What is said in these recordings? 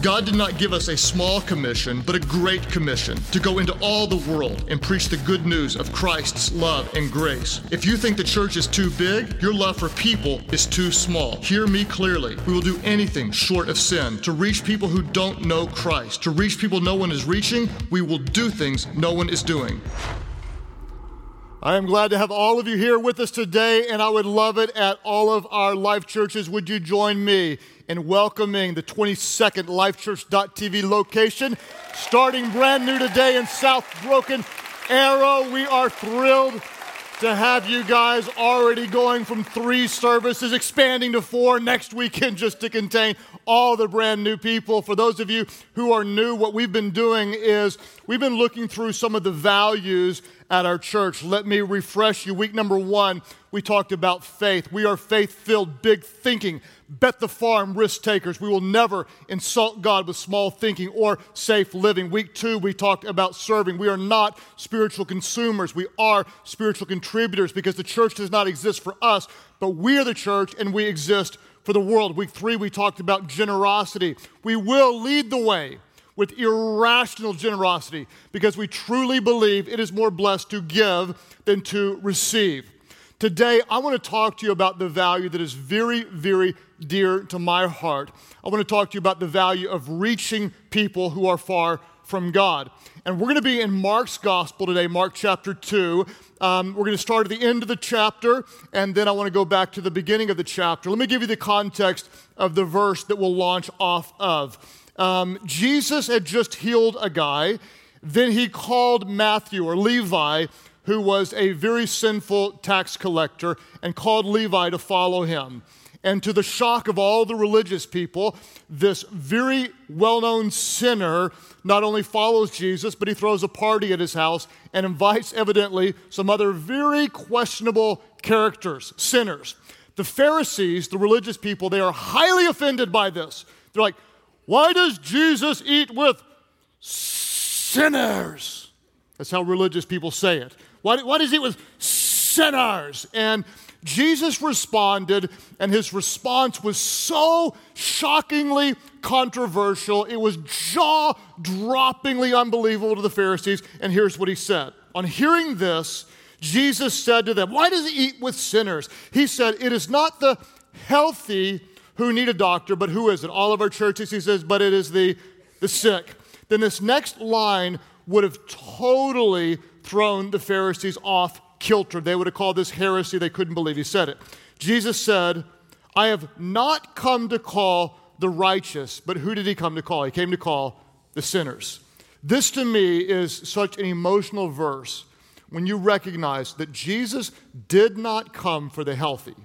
God did not give us a small commission, but a great commission to go into all the world and preach the good news of Christ's love and grace. If you think the church is too big, your love for people is too small. Hear me clearly. We will do anything short of sin to reach people who don't know Christ. To reach people no one is reaching, we will do things no one is doing. I am glad to have all of you here with us today, and I would love it at all of our Life Churches. Would you join me in welcoming the 22nd LifeChurch.tv location, starting brand new today in South Broken Arrow. We are thrilled to have you guys already going from 3 services, expanding to 4 next weekend just to contain all the brand new people. For those of you who are new, what we've been doing is we've been looking through some of the values at our church. Let me refresh you. Week number 1, we talked about faith. We are faith-filled, big thinking, bet the farm, risk takers. We will never insult God with small thinking or safe living. Week 2, we talked about serving. We are not spiritual consumers. We are spiritual contributors because the church does not exist for us, but we are the church and we exist for the world. Week 3, we talked about generosity. We will lead the way with irrational generosity because we truly believe it is more blessed to give than to receive. Today, I want to talk to you about the value that is very, very dear to my heart. I want to talk to you about the value of reaching people who are far from God. And we're going to be in Mark's Gospel today, Mark chapter 2. We're going to start at the end of the chapter, and then I want to go back to the beginning of the chapter. Let me give you the context of the verse that we'll launch off of. Jesus had just healed a guy. Then he called Matthew or Levi, who was a very sinful tax collector, and called Levi to follow him. And to the shock of all the religious people, this very well-known sinner not only follows Jesus, but he throws a party at his house and invites, evidently, some other very questionable characters, sinners. The Pharisees, the religious people, they are highly offended by this. They're like, why does Jesus eat with sinners? That's how religious people say it. Why does he eat with sinners? And Jesus responded, and his response was so shockingly controversial. It was jaw-droppingly unbelievable to the Pharisees. And here's what he said. On hearing this, Jesus said to them, why does he eat with sinners? He said, it is not the healthy who need a doctor, but who is it? All of our churches, he says, but it is the sick. Then this next line would have totally thrown the Pharisees off kilter. They would have called this heresy. They couldn't believe he said it. Jesus said, I have not come to call the righteous, but who did he come to call? He came to call the sinners. This to me is such an emotional verse when you recognize that Jesus did not come for the healthy,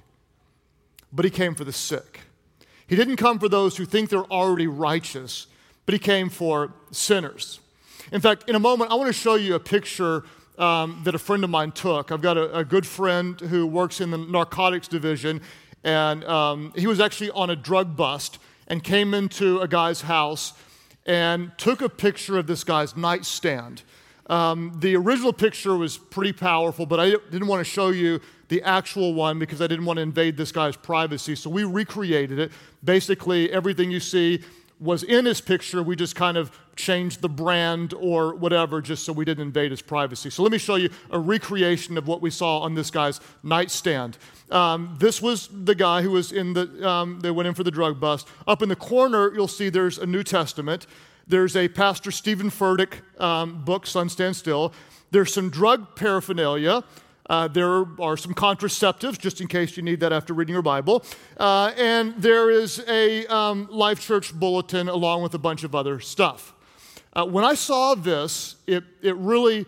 but he came for the sick. He didn't come for those who think they're already righteous, but he came for sinners. In fact, in a moment, I want to show you a picture that a friend of mine took. I've got a good friend who works in the narcotics division, and he was actually on a drug bust and came into a guy's house and took a picture of this guy's nightstand. The original picture was pretty powerful, but I didn't want to show you the actual one because I didn't want to invade this guy's privacy, so we recreated it. Basically, everything you see was in his picture. We just kind of changed the brand or whatever just so we didn't invade his privacy. So let me show you a recreation of what we saw on this guy's nightstand. This was the guy who was in they went in for the drug bust. Up in the corner, you'll see there's a New Testament. There's a Pastor Stephen Furtick book, Sun Stand Still. There's some drug paraphernalia. There are some contraceptives, just in case you need that after reading your Bible. And there is a Life Church bulletin along with a bunch of other stuff. When I saw this, it really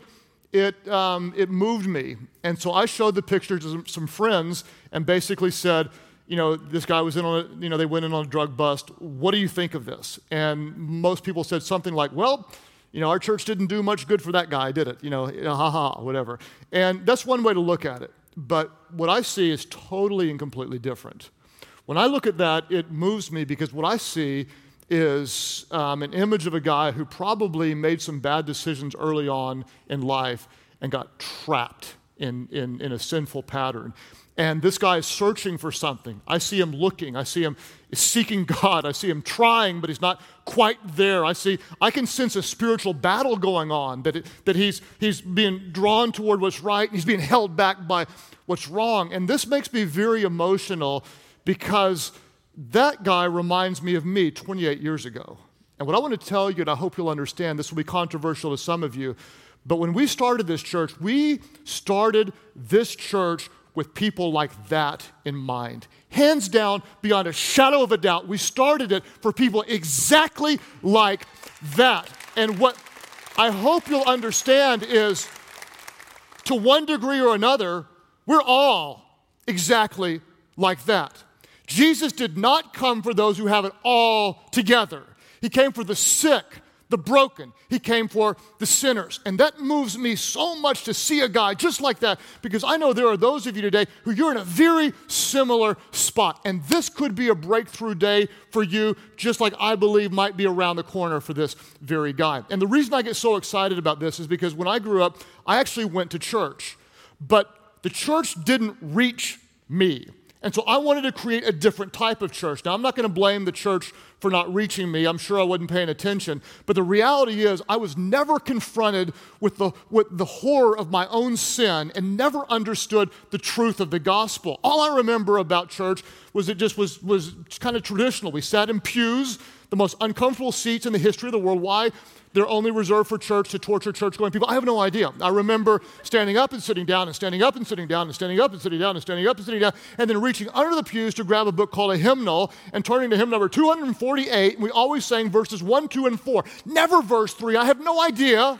moved me. And so I showed the picture to some friends and basically said, this guy was in on they went in on a drug bust. What do you think of this? And most people said something like, well, our church didn't do much good for that guy, did it? Whatever. And that's one way to look at it. But what I see is totally and completely different. When I look at that, it moves me because what I see is an image of a guy who probably made some bad decisions early on in life and got trapped in a sinful pattern. And this guy is searching for something. I see him looking. I see him seeking God. I see him trying, but he's not quite there. I can sense a spiritual battle going on, that he's being drawn toward what's right, and he's being held back by what's wrong. And this makes me very emotional because that guy reminds me of me 28 years ago. And what I want to tell you, and I hope you'll understand, this will be controversial to some of you, but when we started this church with people like that in mind. Hands down, beyond a shadow of a doubt, we started it for people exactly like that. And what I hope you'll understand is, to one degree or another, we're all exactly like that. Jesus did not come for those who have it all together. He came for the sick, the broken. He came for the sinners. And that moves me so much to see a guy just like that, because I know there are those of you today who you're in a very similar spot. And this could be a breakthrough day for you, just like I believe might be around the corner for this very guy. And the reason I get so excited about this is because when I grew up, I actually went to church, but the church didn't reach me. And so I wanted to create a different type of church. Now, I'm not going to blame the church for not reaching me. I'm sure I wasn't paying attention. But the reality is I was never confronted with the horror of my own sin and never understood the truth of the gospel. All I remember about church was it just was kind of traditional. We sat in pews, the most uncomfortable seats in the history of the world. Why? They're only reserved for church to torture church-going people. I have no idea. I remember standing up and sitting down and standing up and sitting down and standing up and sitting down and standing up and sitting down, and then reaching under the pews to grab a book called a hymnal and turning to hymn number 248. And we always sang verses 1, 2, and 4. Never verse 3. I have no idea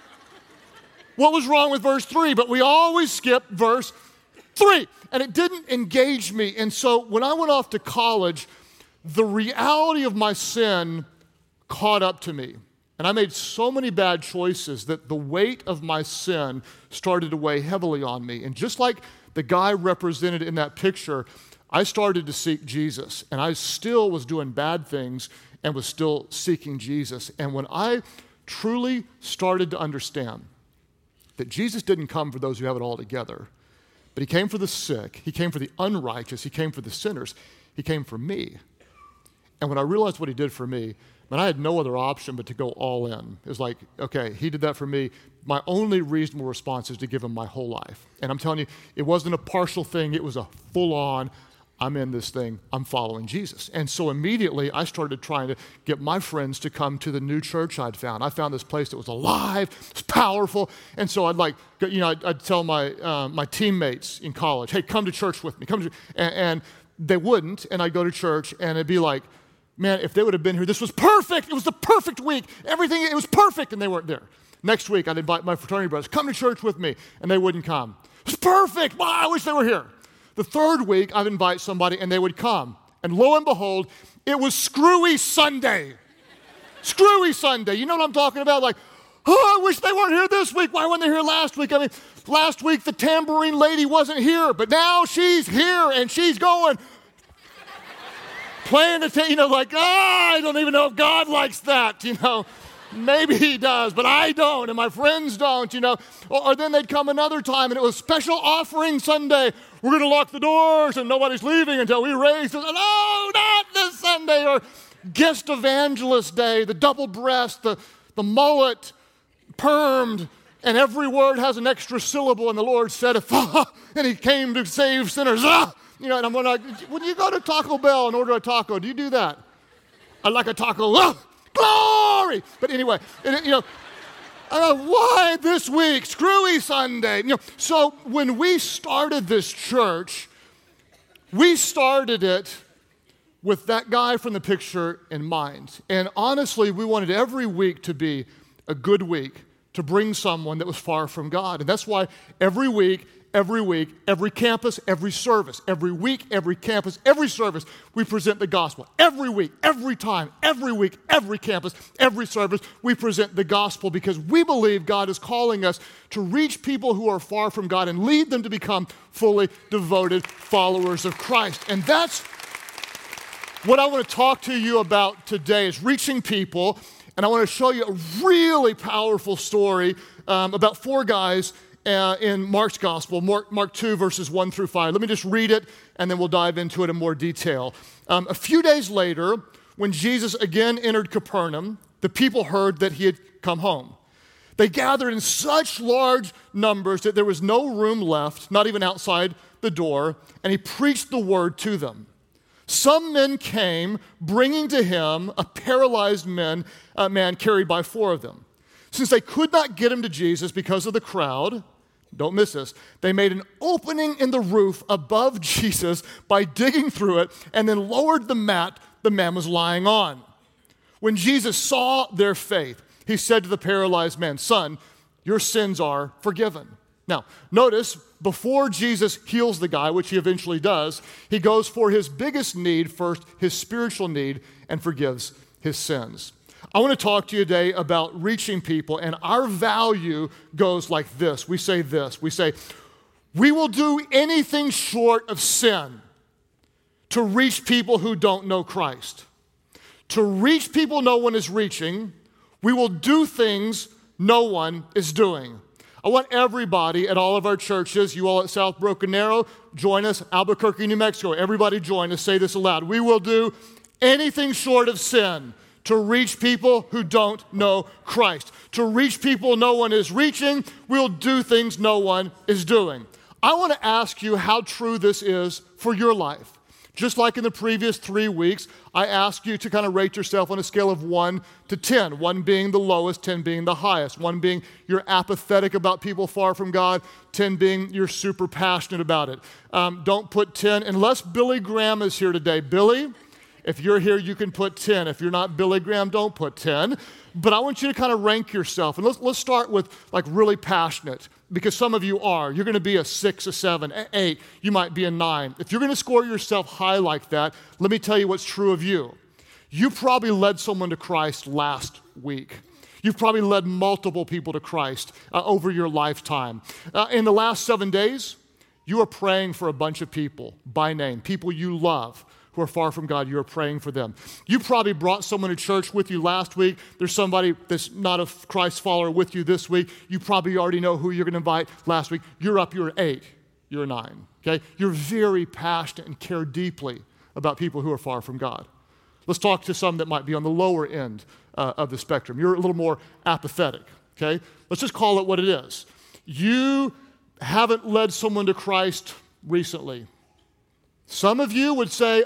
what was wrong with verse 3, but we always skipped verse 3. And it didn't engage me. And so when I went off to college, the reality of my sin caught up to me. And I made so many bad choices that the weight of my sin started to weigh heavily on me. And just like the guy represented in that picture, I started to seek Jesus. And I still was doing bad things and was still seeking Jesus. And when I truly started to understand that Jesus didn't come for those who have it all together, but he came for the sick, he came for the unrighteous, he came for the sinners, he came for me. And when I realized what he did for me, and I had no other option but to go all in. It was like, okay, he did that for me. My only reasonable response is to give him my whole life. And I'm telling you, it wasn't a partial thing. It was a full-on, I'm in this thing, I'm following Jesus. And so immediately I started trying to get my friends to come to the new church I'd found. I found this place that was alive, it was powerful. And so I'd tell my teammates in college, hey, come to church with me. And they wouldn't, and I'd go to church, and it'd be like, man, if they would have been here, this was perfect. It was the perfect week. Everything, it was perfect, and they weren't there. Next week, I'd invite my fraternity brothers, come to church with me, and they wouldn't come. It was perfect. Wow, I wish they were here. The third week, I'd invite somebody, and they would come. And lo and behold, it was Screwy Sunday. Screwy Sunday. You know what I'm talking about? Like, oh, I wish they weren't here this week. Why weren't they here last week? I mean, last week, the tambourine lady wasn't here, but now she's here, and she's going, playing the I don't even know if God likes that, Maybe he does, but I don't, and my friends don't, Or then they'd come another time, and it was special offering Sunday. We're going to lock the doors, and nobody's leaving until we raise this. No, not this Sunday. Or guest evangelist day, the double breast, the mullet, permed, and every word has an extra syllable, and the Lord said, and he came to save sinners. And I'm going when you go to Taco Bell and order a taco, do you do that? I'd like a taco. Glory! But anyway, why this week? Screwy Sunday. So when we started this church, we started it with that guy from the picture in mind. And honestly, we wanted every week to be a good week to bring someone that was far from God. And that's why every week, every campus, every service, every week, every campus, every service, we present the gospel. Every week, every time, every week, every campus, every service, we present the gospel because we believe God is calling us to reach people who are far from God and lead them to become fully devoted followers of Christ. And that's what I want to talk to you about today, is reaching people. And I want to show you a really powerful story about four guys in Mark's gospel, Mark 2, verses 1 through 5. Let me just read it, and then we'll dive into it in more detail. A few days later, when Jesus again entered Capernaum, the people heard that he had come home. They gathered in such large numbers that there was no room left, not even outside the door, and he preached the word to them. Some men came, bringing to him a paralyzed man carried by 4 of them. Since they could not get him to Jesus because of the crowd, don't miss this, they made an opening in the roof above Jesus by digging through it and then lowered the mat the man was lying on. When Jesus saw their faith, he said to the paralyzed man, "Son, your sins are forgiven." Now, notice, before Jesus heals the guy, which he eventually does, he goes for his biggest need first, his spiritual need, and forgives his sins. I want to talk to you today about reaching people, and our value goes like this. We say, we will do anything short of sin to reach people who don't know Christ. To reach people no one is reaching, we will do things no one is doing. I want everybody at all of our churches, you all at South Broken Arrow, join us, Albuquerque, New Mexico. Everybody join us, say this aloud. We will do anything short of sin to reach people who don't know Christ. To reach people no one is reaching, we'll do things no one is doing. I want to ask you how true this is for your life. Just like in the previous 3 weeks, I asked you to kind of rate yourself on a scale of 1 to 10, 1 being the lowest, 10 being the highest, 1 being you're apathetic about people far from God, 10 being you're super passionate about it. Don't put 10, unless Billy Graham is here today. Billy, if you're here, you can put 10. If you're not Billy Graham, don't put 10. But I want you to kind of rank yourself. And let's start with like really passionate, because some of you are. You're going to be a 6, a 7, an 8. You might be a 9. If you're going to score yourself high like that, let me tell you what's true of you. You probably led someone to Christ last week. You've probably led multiple people to Christ over your lifetime. In the last 7 days, you are praying for a bunch of people by name, people you love who are far from God. You are praying for them. You probably brought someone to church with you last week. There's somebody that's not a Christ follower with you this week. You probably already know who you're going to invite last week. You're up, you're an 8, you're a 9, okay? You're very passionate and care deeply about people who are far from God. Let's talk to some that might be on the lower end of the spectrum. You're a little more apathetic, okay? Let's just call it what it is. You haven't led someone to Christ recently. Some of you would say,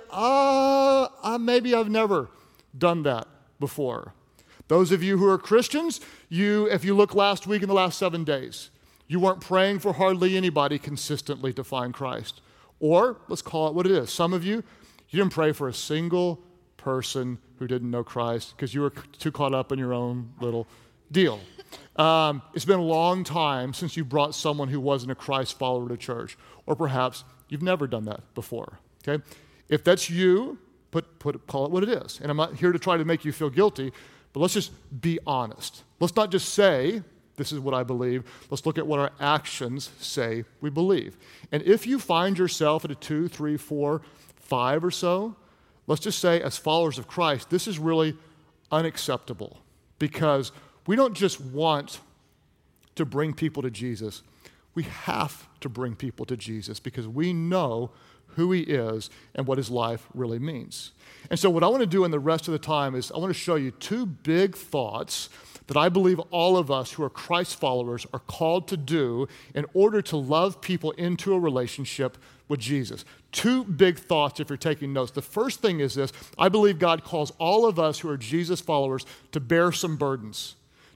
maybe I've never done that before. Those of you who are Christians, if you look last week in the last 7 days, you weren't praying for hardly anybody consistently to find Christ. Or, let's call it what it is. Some of you didn't pray for a single person who didn't know Christ because you were too caught up in your own little deal. It's been a long time since you brought someone who wasn't a Christ follower to church. Or perhaps you've never done that before, okay? If that's you, call it what it is. And I'm not here to try to make you feel guilty, but let's just be honest. Let's not just say, this is what I believe. Let's look at what our actions say we believe. And if you find yourself at a 2, 3, 4, 5 or so, let's just say as followers of Christ, this is really unacceptable because we don't just want to bring people to Jesus. We have to bring people to Jesus because we know who he is and what his life really means. And so what I want to do in the rest of the time is I want to show you 2 big thoughts that I believe all of us who are Christ followers are called to do in order to love people into a relationship with Jesus. 2 big thoughts if you're taking notes. The first thing is this: I believe God calls all of us who are Jesus followers to bear some burdens.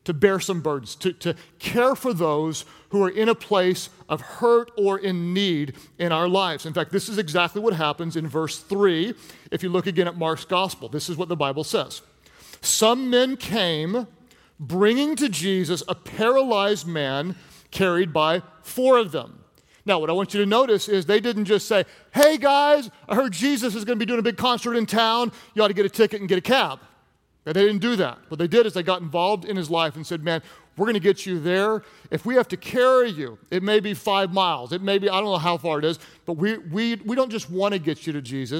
To care for those who are in a place of hurt or in need in our lives. In fact, this is exactly what happens in verse 3. If you look again at Mark's gospel, this is what the Bible says. Some men came, bringing to Jesus a paralyzed man carried by 4 of them. Now, what I want you to notice is they didn't just say, "Hey guys, I heard Jesus is going to be doing a big concert in town. You ought to get a ticket and get a cab." They didn't do that. What they did is they got involved in his life and said, "Man, we're going to get you there. If we have to carry you, it may be 5 miles. It may be, I don't know how far it is, but we don't just want to get you to Jesus.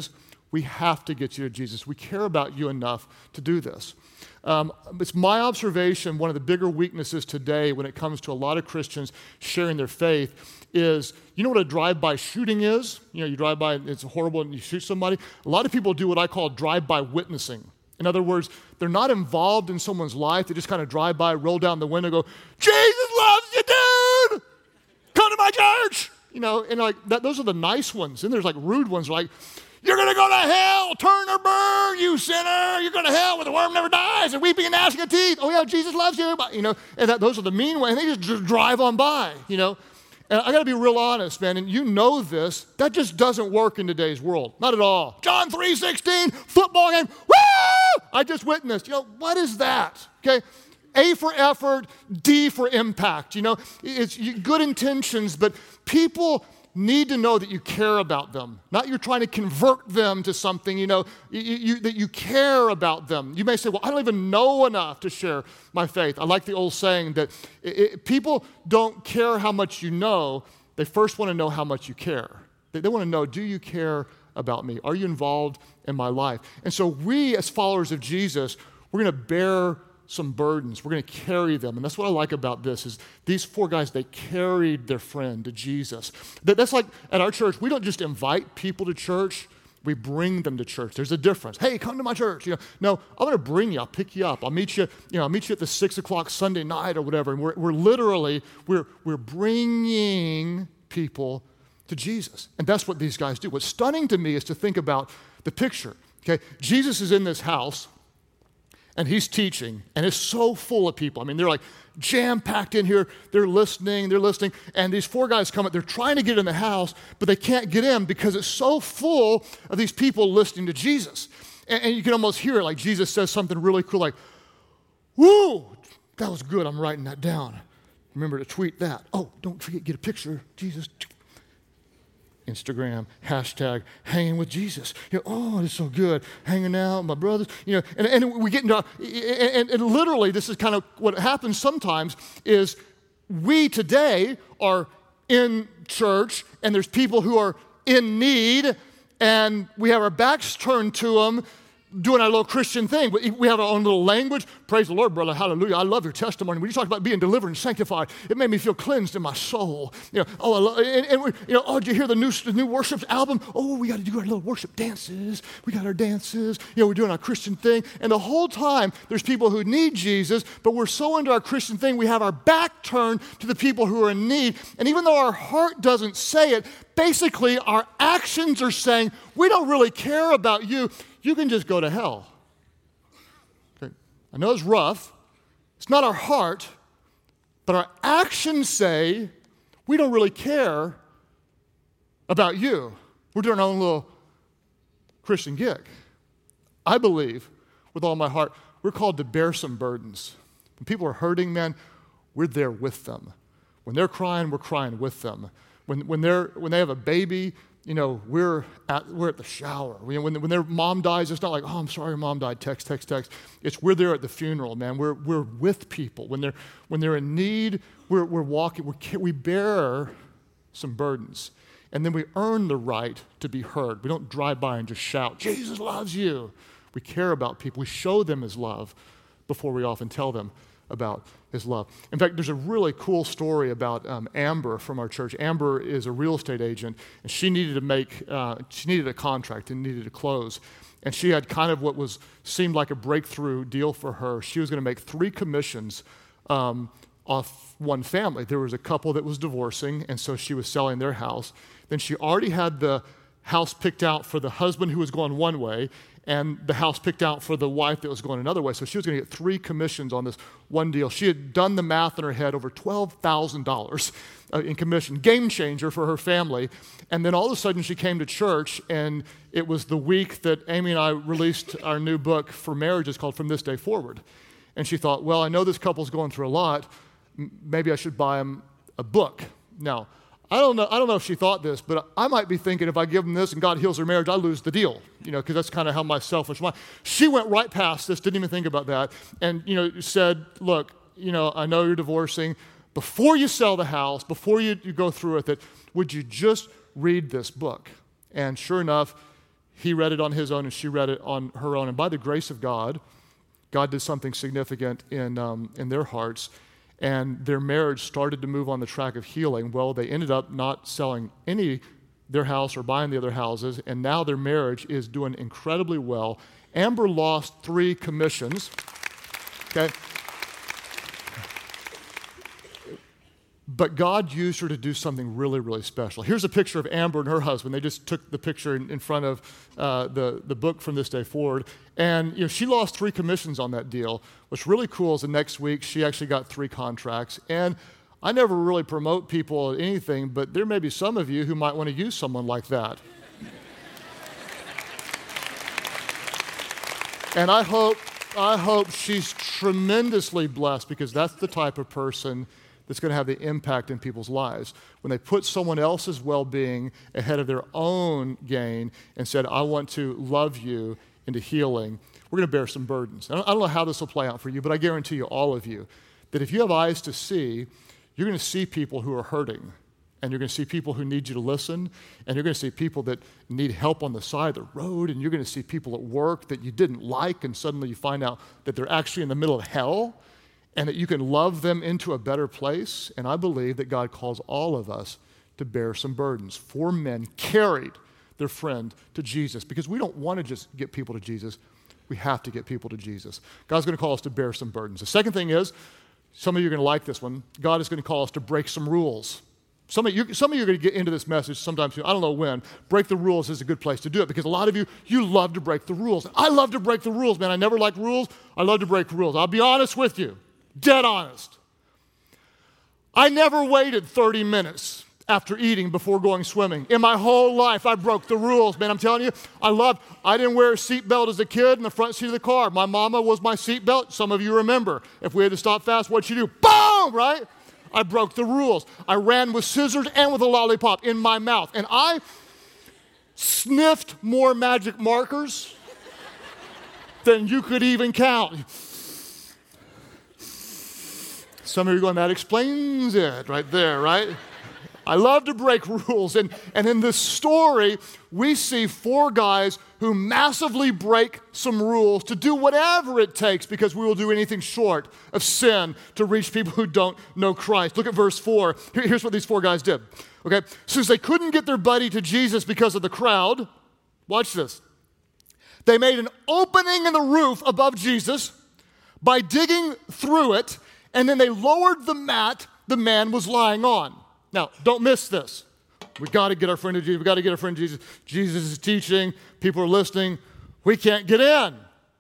We have to get you to Jesus. We care about you enough to do this. It's my observation, one of the bigger weaknesses today when it comes to a lot of Christians sharing their faith is, you know what a drive-by shooting is? You know, you drive by and it's horrible and you shoot somebody. A lot of people do what I call drive-by witnessing. In other words, they're not involved in someone's life. They just kind of drive by, roll down the window, go, Jesus loves you, dude! Come to my church! You know, and like those are the nice ones. And there's like rude ones like, you're going to go to hell, turn or burn, you sinner. You're going to hell where the worm never dies and weeping and gnashing of teeth. Oh, yeah, Jesus loves you. You know, and those are the mean ones. And they just drive on by, you know. And I got to be real honest, man, and you know this. That just doesn't work in today's world. Not at all. John 3:16, football game, woo! I just witnessed. You know, what is that? Okay. A for effort, D for impact. You know, it's good intentions, but people need to know that you care about them. Not you're trying to convert them to something, you know, that you care about them. You may say, well, I don't even know enough to share my faith. I like the old saying that people don't care how much you know. They first want to know how much you care. They want to know, do you care about me? Are you involved in my life? And so we, as followers of Jesus, we're going to bear some burdens. We're going to carry them. And that's what I like about this is these four guys, they carried their friend to Jesus. That's like at our church, we don't just invite people to church, we bring them to church. There's a difference. Hey, come to my church. You know, no, I'm going to bring you. I'll pick you up. I'll meet you, I'll meet you at the 6 o'clock Sunday night or whatever. And we're literally bringing people to Jesus. And that's what these guys do. What's stunning to me is to think about the picture. Okay, Jesus is in this house, and he's teaching, and it's so full of people. I mean, they're like jam-packed in here. They're listening, and these four guys come up. They're trying to get in the house, but they can't get in because it's so full of these people listening to Jesus. And you can almost hear it, like Jesus says something really cool, like, woo, that was good. I'm writing that down. Remember to tweet that. Oh, don't forget, get a picture. Jesus. Instagram, hashtag, hanging with Jesus. You know, oh, it's so good, hanging out, my brothers. You know, and we get into, and literally, this is kind of what happens sometimes is we today are in church, and there's people who are in need, and we have our backs turned to them, doing our little Christian thing. We have our own little language. Praise the Lord, brother. Hallelujah. I love your testimony. When you talk about being delivered and sanctified, it made me feel cleansed in my soul. You know, oh, I love, and we, you know, oh, did you hear the new worship album? Oh, we got to do our little worship dances. We got our dances. You know, we're doing our Christian thing. And the whole time, there's people who need Jesus, but we're so into our Christian thing, we have our back turned to the people who are in need. And even though our heart doesn't say it, basically, our actions are saying, we don't really care about you. You can just go to hell. Okay. I know it's rough. It's not our heart, but our actions say, we don't really care about you. We're doing our own little Christian gig. I believe, with all my heart, we're called to bear some burdens. When people are hurting, man, we're there with them. When they're crying, we're crying with them. When they have a baby, you know, we're at the shower. When their mom dies, it's not like, oh, I'm sorry, your mom died. Text. It's we're there at the funeral, man. We're with people. When they're in need, we're walking. We bear some burdens, and then we earn the right to be heard. We don't drive by and just shout, Jesus loves you. We care about people. We show them His love before we often tell them about His love. In fact, there's a really cool story about Amber from our church. Amber is a real estate agent, and she needed a contract and needed to close. And she had kind of what seemed like a breakthrough deal for her. She was going to make 3 commissions off one family. There was a couple that was divorcing, and so she was selling their house. Then she already had the house picked out for the husband who was going one way, and the house picked out for the wife that was going another way. So she was going to get 3 commissions on this one deal. She had done the math in her head, over $12,000 in commission. Game changer for her family. And then all of a sudden she came to church, and it was the week that Amy and I released our new book for marriages called From This Day Forward. And she thought, well, I know this couple's going through a lot. Maybe I should buy them a book. Now, I don't know if she thought this, but I might be thinking if I give them this and God heals their marriage, I lose the deal, because that's kind of how my selfish mind. She went right past this, didn't even think about that, and, said, look, I know you're divorcing. Before you sell the house, before you go through with it, would you just read this book? And sure enough, he read it on his own and she read it on her own. And by the grace of God, God did something significant in their hearts, and their marriage started to move on the track of healing. Well, they ended up not selling their house or buying the other houses, and now their marriage is doing incredibly well. Amber lost 3 commissions, okay? But God used her to do something really, really special. Here's a picture of Amber and her husband. They just took the picture in front of the book From This Day Forward. And she lost 3 commissions on that deal. What's really cool is the next week she actually got 3 contracts. And I never really promote people at anything, but there may be some of you who might want to use someone like that. And I hope she's tremendously blessed, because that's the type of person that's going to have the impact in people's lives. When they put someone else's well-being ahead of their own gain and said, I want to love you into healing, we're going to bear some burdens. I don't know how this will play out for you, but I guarantee you, all of you, that if you have eyes to see, you're going to see people who are hurting, and you're going to see people who need you to listen, and you're going to see people that need help on the side of the road, and you're going to see people at work that you didn't like, and suddenly you find out that they're actually in the middle of hell, and that you can love them into a better place. And I believe that God calls all of us to bear some burdens. 4 men carried their friend to Jesus, because we don't want to just get people to Jesus. We have to get people to Jesus. God's going to call us to bear some burdens. The second thing is, some of you are going to like this one, God is going to call us to break some rules. Some of you are going to get into this message sometime soon. I don't know when. Break the rules is a good place to do it, because a lot of you love to break the rules. I love to break the rules, man. I never liked rules. I love to break rules. I'll be honest with you. Dead honest. I never waited 30 minutes after eating before going swimming. In my whole life, I broke the rules, man. I'm telling you, I didn't wear a seatbelt as a kid in the front seat of the car. My mama was my seatbelt. Some of you remember. If we had to stop fast, what'd she do? Boom, right? I broke the rules. I ran with scissors and with a lollipop in my mouth. And I sniffed more magic markers than you could even count. Some of you are going, that explains it right there, right? I love to break rules. And in this story, we see 4 guys who massively break some rules to do whatever it takes, because we will do anything short of sin to reach people who don't know Christ. Look at verse 4. Here's what these 4 guys did. Okay, since they couldn't get their buddy to Jesus because of the crowd, watch this. They made an opening in the roof above Jesus by digging through it, and then they lowered the mat the man was lying on. Now, don't miss this. We've got to get our friend to Jesus. We've got to get our friend to Jesus. Jesus is teaching. People are listening. We can't get in.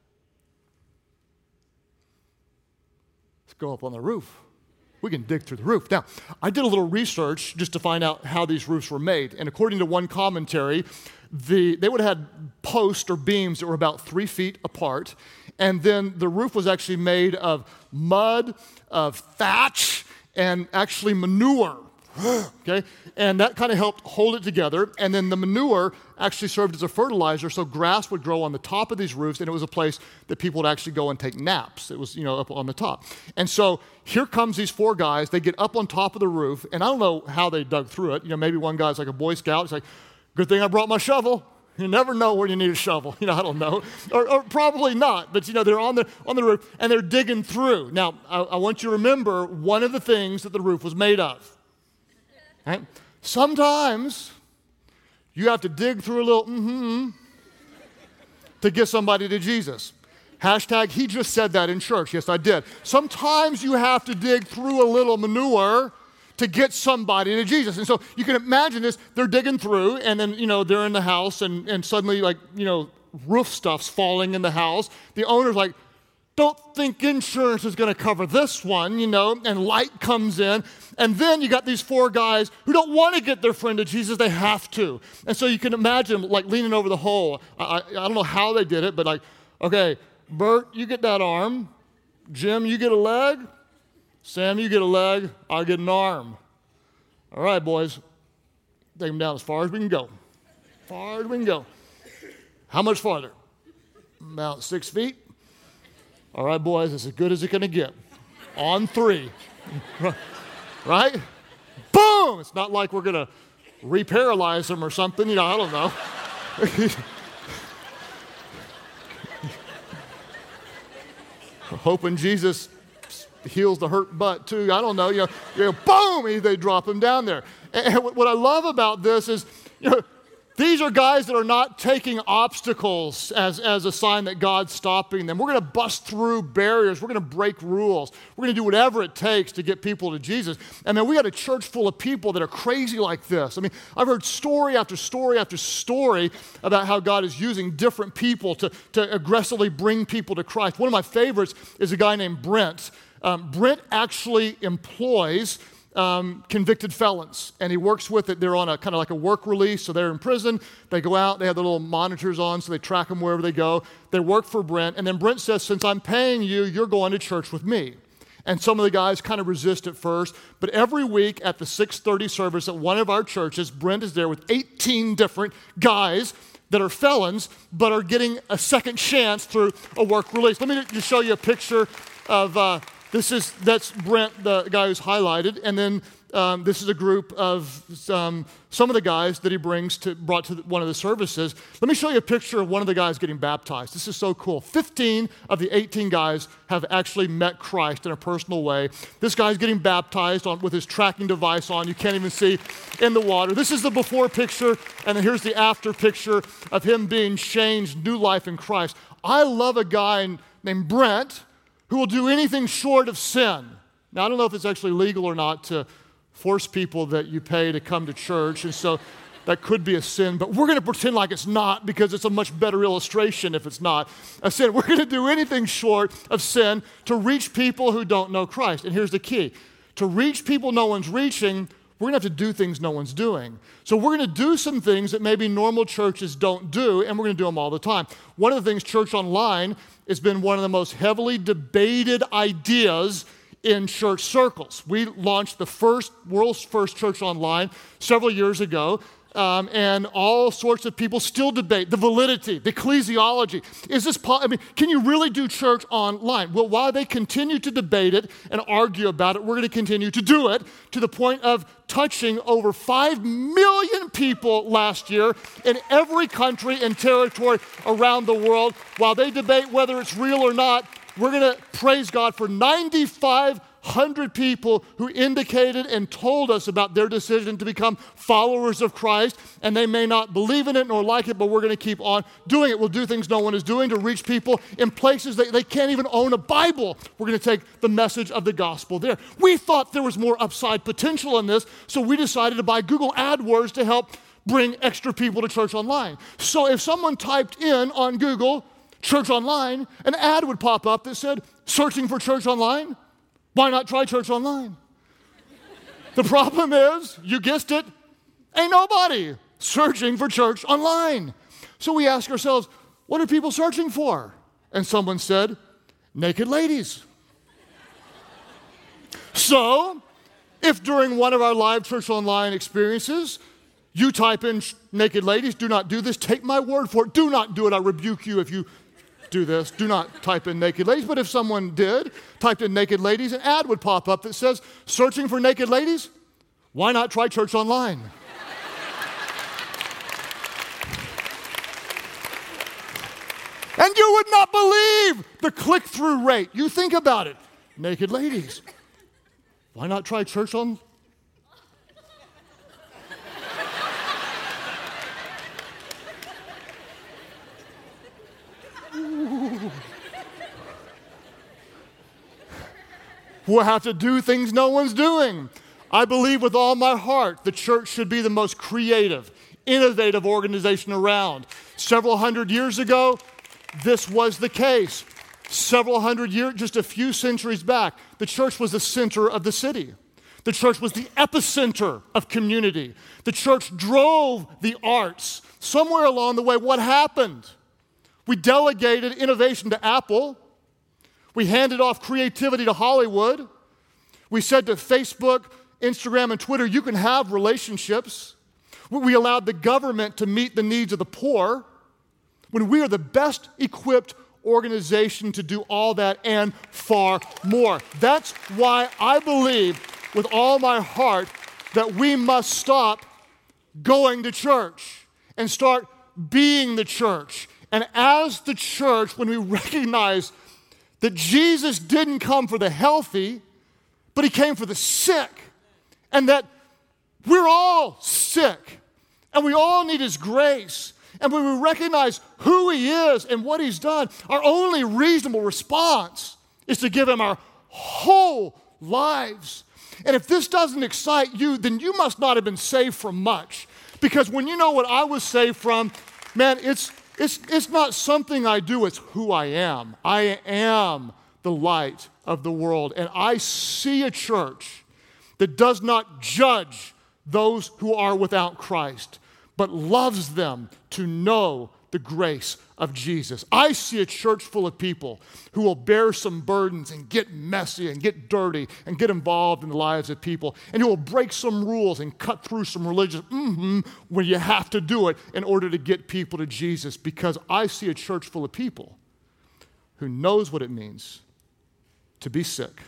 Let's go up on the roof. We can dig through the roof. Now, I did a little research just to find out how these roofs were made. And according to one commentary, they would have had posts or beams that were about 3 feet apart. And then the roof was actually made of mud, of thatch, and actually manure. Okay? And that kind of helped hold it together. And then the manure actually served as a fertilizer, so grass would grow on the top of these roofs, and it was a place that people would actually go and take naps. It was, up on the top. And so here comes these 4 guys. They get up on top of the roof, and I don't know how they dug through it. Maybe one guy's like a Boy Scout. He's like, good thing I brought my shovel. You never know where you need a shovel. I don't know. Or probably not. But, they're on the roof, and they're digging through. Now, I want you to remember one of the things that the roof was made of. Right? Sometimes you have to dig through a little to get somebody to Jesus. Hashtag, he just said that in church. Yes, I did. Sometimes you have to dig through a little manure to get somebody to Jesus. And so you can imagine this. They're digging through, and then, they're in the house, and suddenly, roof stuff's falling in the house. The owner's like, don't think insurance is going to cover this one, and light comes in. And then you got these 4 guys who don't want to get their friend to Jesus. They have to. And so you can imagine, leaning over the hole. I don't know how they did it, but okay, Bert, you get that arm. Jim, you get a leg. Sam, you get a leg. I'll get an arm. All right, boys. Take them down as far as we can go. Far as we can go. How much farther? About 6 feet. All right, boys, it's as good as it's going to get. On 3. Right? Boom! It's not like we're going to reparalyze them or something. I don't know. hoping Jesus heals the hurt butt too. I don't know. Boom, they drop him down there. And what I love about this is, these are guys that are not taking obstacles as a sign that God's stopping them. We're going to bust through barriers. We're going to break rules. We're going to do whatever it takes to get people to Jesus. And then we got a church full of people that are crazy like this. I mean, I've heard story after story after story about how God is using different people to aggressively bring people to Christ. One of my favorites is a guy named Brent. Brent actually employs convicted felons, and he works with it. They're on a kind of like a work release, so they're in prison. They go out, they have their little monitors on, so they track them wherever they go. They work for Brent, and then Brent says, since I'm paying you, you're going to church with me. And some of the guys kind of resist at first, but every week at the 6:30 service at one of our churches, Brent is there with 18 different guys that are felons, but are getting a second chance through a work release. Let me just show you a picture of that's Brent, the guy who's highlighted, and then this is a group of some of the guys that he brought to one of the services. Let me show you a picture of one of the guys getting baptized. This is so cool. 15 of the 18 guys have actually met Christ in a personal way. This guy's getting baptized with his tracking device on. You can't even see in the water. This is the before picture, and then here's the after picture of him being changed, new life in Christ. I love a guy named Brent who will do anything short of sin. Now, I don't know if it's actually legal or not to force people that you pay to come to church, and so that could be a sin, but we're going to pretend like it's not because it's a much better illustration if it's not a sin. We're going to do anything short of sin to reach people who don't know Christ. And here's the key. To reach people no one's reaching, we're going to have to do things no one's doing. So we're going to do some things that maybe normal churches don't do, and we're going to do them all the time. One of the things Church Online has been one of the most heavily debated ideas in church circles. We launched the world's first Church Online several years ago, and all sorts of people still debate the validity, the ecclesiology. Can you really do church online? Well, while they continue to debate it and argue about it, we're going to continue to do it to the point of touching over 5 million people last year in every country and territory around the world. While they debate whether it's real or not, we're going to praise God for 9,500 people who indicated and told us about their decision to become followers of Christ, and they may not believe in it nor like it, but we're going to keep on doing it. We'll do things no one is doing to reach people in places they can't even own a Bible. We're going to take the message of the gospel there. We thought there was more upside potential in this, so we decided to buy Google AdWords to help bring extra people to Church Online. So if someone typed in on Google, Church Online, an ad would pop up that said, searching for Church Online? Why not try Church Online? The problem is, you guessed it, ain't nobody searching for Church Online. So we ask ourselves, what are people searching for? And someone said, naked ladies. So, if during one of our live Church Online experiences, you type in naked ladies, do not do this, take my word for it, do not do it, I rebuke you if you do this. Do not type in naked ladies. But if someone typed in naked ladies, an ad would pop up that says, searching for naked ladies? Why not try Church Online? And you would not believe the click-through rate. You think about it. Naked ladies. Why not try Church Online? We'll have to do things no one's doing. I believe with all my heart the church should be the most creative, innovative organization around. Several hundred years ago, this was the case. Several hundred years, just a few centuries back, the church was the center of the city. The church was the epicenter of community. The church drove the arts. Somewhere along the way, what happened? We delegated innovation to Apple. We handed off creativity to Hollywood. We said to Facebook, Instagram, and Twitter, you can have relationships. We allowed the government to meet the needs of the poor when we are the best equipped organization to do all that and far more. That's why I believe with all my heart that we must stop going to church and start being the church. And as the church, when we recognize that Jesus didn't come for the healthy, but he came for the sick. And that we're all sick, and we all need his grace. And when we recognize who he is and what he's done, our only reasonable response is to give him our whole lives. And if this doesn't excite you, then you must not have been saved from much. Because when you know what I was saved from, man, it's not something I do, it's who I am. I am the light of the world. And I see a church that does not judge those who are without Christ, but loves them to know the grace of Jesus. I see a church full of people who will bear some burdens and get messy and get dirty and get involved in the lives of people, and who will break some rules and cut through some religious when you have to do it in order to get people to Jesus, because I see a church full of people who knows what it means to be sick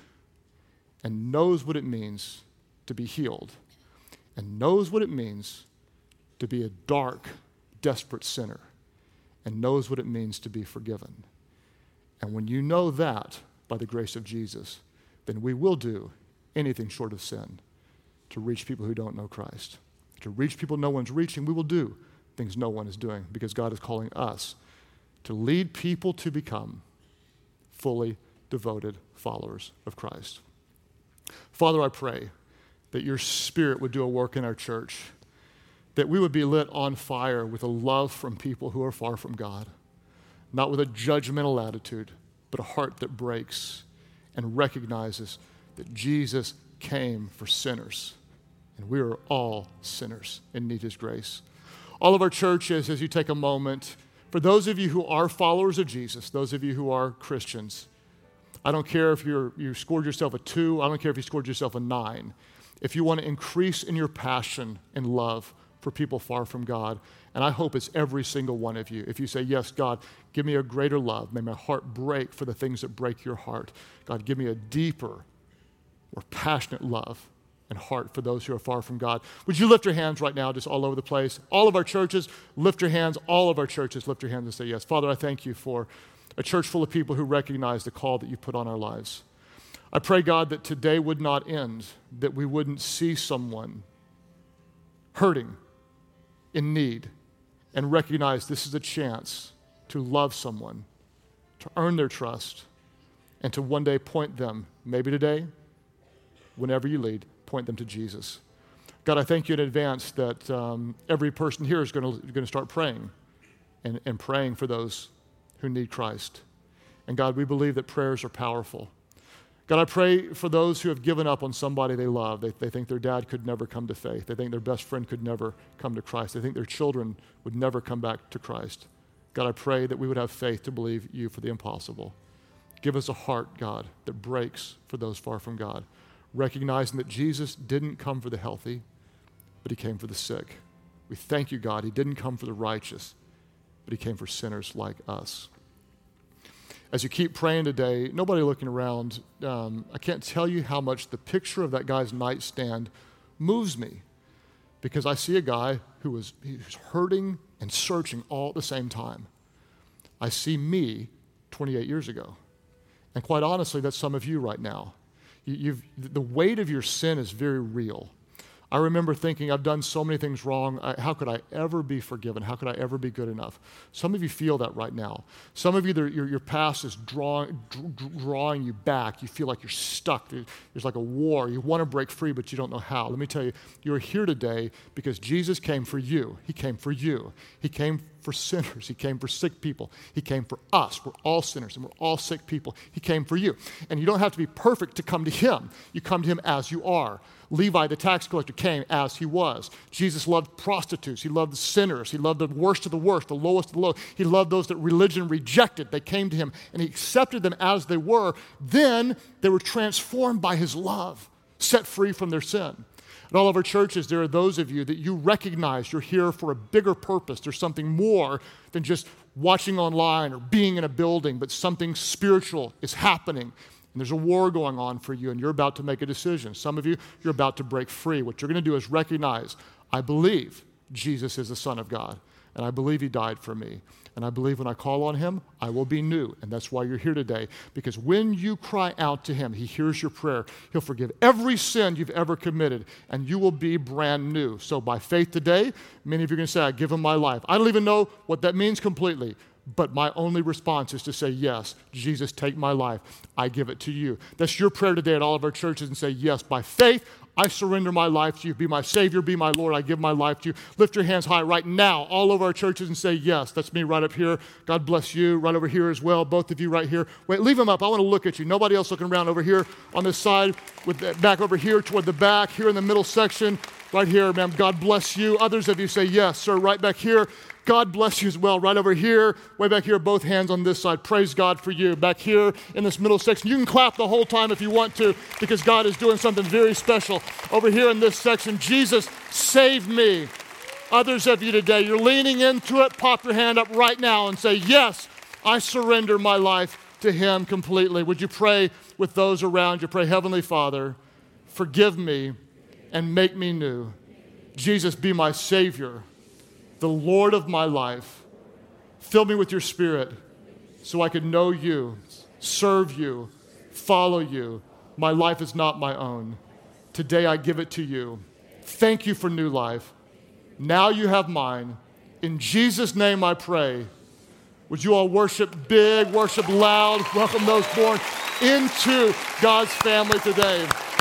and knows what it means to be healed and knows what it means to be a dark, desperate sinner, and knows what it means to be forgiven. And when you know that, by the grace of Jesus, then we will do anything short of sin to reach people who don't know Christ. To reach people no one's reaching, we will do things no one is doing, because God is calling us to lead people to become fully devoted followers of Christ. Father, I pray that your Spirit would do a work in our church, that we would be lit on fire with a love from people who are far from God, not with a judgmental attitude, but a heart that breaks and recognizes that Jesus came for sinners, and we are all sinners and need his grace. All of our churches, as you take a moment, for those of you who are followers of Jesus, those of you who are Christians, I don't care if you scored yourself a 2, I don't care if you scored yourself a 9. If you want to increase in your passion and love for people far from God, and I hope it's every single one of you. If you say, yes, God, give me a greater love. May my heart break for the things that break your heart. God, give me a deeper, more passionate love and heart for those who are far from God. Would you lift your hands right now, just all over the place? All of our churches, lift your hands. All of our churches, lift your hands and say yes. Father, I thank you for a church full of people who recognize the call that you put on our lives. I pray, God, that today would not end, that we wouldn't see someone hurting, in need, and recognize this is a chance to love someone, to earn their trust, and to one day point them, maybe today, whenever you lead, point them to Jesus. God, I thank you in advance that every person here is going to start praying and praying for those who need Christ. And God, we believe that prayers are powerful. God, I pray for those who have given up on somebody they love. They think their dad could never come to faith. They think their best friend could never come to Christ. They think their children would never come back to Christ. God, I pray that we would have faith to believe you for the impossible. Give us a heart, God, that breaks for those far from God, recognizing that Jesus didn't come for the healthy, but he came for the sick. We thank you, God. He didn't come for the righteous, but he came for sinners like us. As you keep praying today, nobody looking around, I can't tell you how much the picture of that guy's nightstand moves me, because I see a guy who's hurting and searching all at the same time. I see me 28 years ago. And quite honestly, that's some of you right now. The weight of your sin is very real. I remember thinking, I've done so many things wrong. How could I ever be forgiven? How could I ever be good enough? Some of you feel that right now. Some of you, your past is drawing you back. You feel like you're stuck. There's like a war. You want to break free, but you don't know how. Let me tell you, you're here today because Jesus came for you. He came for you. He came for sinners. He came for sick people. He came for us. We're all sinners and we're all sick people. He came for you. And you don't have to be perfect to come to him. You come to him as you are. Levi, the tax collector, came as he was. Jesus loved prostitutes. He loved the sinners. He loved the worst of the worst, the lowest of the low. He loved those that religion rejected. They came to him, and he accepted them as they were. Then they were transformed by his love, set free from their sin. In all of our churches, there are those of you that you recognize you're here for a bigger purpose. There's something more than just watching online or being in a building, but something spiritual is happening. And there's a war going on for you, and you're about to make a decision. Some of you, you're about to break free. What you're going to do is recognize, I believe Jesus is the Son of God. And I believe he died for me. And I believe when I call on him, I will be new. And that's why you're here today. Because when you cry out to him, he hears your prayer. He'll forgive every sin you've ever committed, and you will be brand new. So by faith today, many of you are going to say, I give him my life. I don't even know what that means completely. But my only response is to say, yes, Jesus, take my life. I give it to you. That's your prayer today at all of our churches, and say, yes, by faith, I surrender my life to you. Be my Savior, be my Lord. I give my life to you. Lift your hands high right now all over our churches and say, yes, that's me right up here. God bless you. Right over here as well. Both of you right here. Wait, leave them up. I want to look at you. Nobody else looking around over here on this side, with the back over here toward the back, here in the middle section. Right here, ma'am. God bless you. Others of you say, yes, sir, right back here. God bless you as well. Right over here, way back here, both hands on this side. Praise God for you. Back here in this middle section. You can clap the whole time if you want to, because God is doing something very special. Over here in this section, Jesus saved me. Others of you today, you're leaning into it. Pop your hand up right now and say, yes, I surrender my life to him completely. Would you pray with those around you? Pray, Heavenly Father, forgive me and make me new. Jesus, be my Savior, the Lord of my life. Fill me with your Spirit so I can know you, serve you, follow you. My life is not my own. Today I give it to you. Thank you for new life. Now you have mine. In Jesus' name I pray. Would you all worship big, worship loud, welcome those born into God's family today.